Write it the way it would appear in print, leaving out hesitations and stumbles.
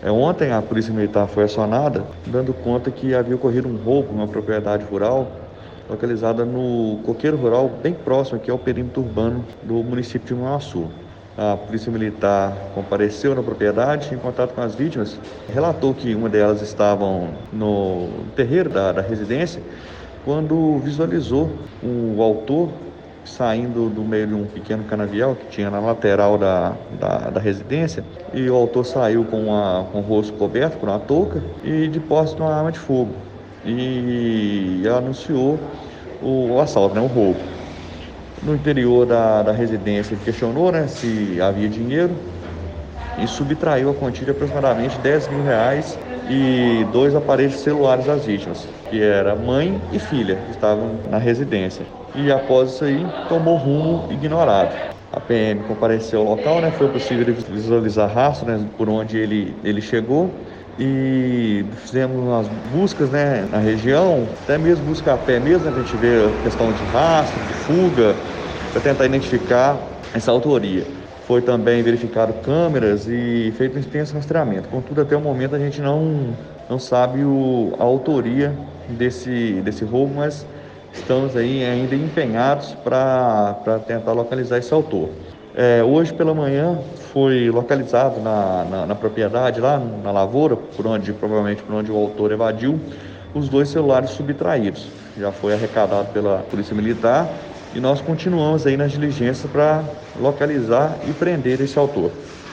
Ontem a Polícia Militar foi acionada, dando conta que havia ocorrido um roubo em uma propriedade rural localizada no coqueiro rural, bem próximo aqui ao perímetro urbano do município de Manhuaçu. A Polícia Militar compareceu na propriedade em contato com as vítimas, relatou que uma delas estavam no terreiro da residência, quando visualizou o autor saindo do meio de um pequeno canavial que tinha na lateral da residência, e o autor saiu com o rosto coberto por uma touca e de posse de uma arma de fogo, e anunciou o assalto, né, o roubo. No interior da residência, ele questionou, né, se havia dinheiro e subtraiu a quantia de aproximadamente R$ 10.000 e dois aparelhos celulares das vítimas, que era mãe e filha, que estavam na residência. E após isso aí, tomou rumo ignorado. A PM compareceu ao local, né? Foi possível visualizar rastro, né, por onde ele chegou, e fizemos umas buscas, né, na região, até mesmo busca a pé mesmo, né, pra gente ver a questão de rastro, de fuga, para tentar identificar essa autoria. Foi também verificado câmeras e feito um extenso rastreamento. Contudo, até o momento a gente não sabe a autoria desse roubo, mas estamos aí ainda empenhados para tentar localizar esse autor. Hoje pela manhã foi localizado na propriedade, lá na lavoura, provavelmente por onde o autor evadiu, os dois celulares subtraídos. Já foi arrecadado pela Polícia Militar e nós continuamos aí nas diligências para localizar e prender esse autor.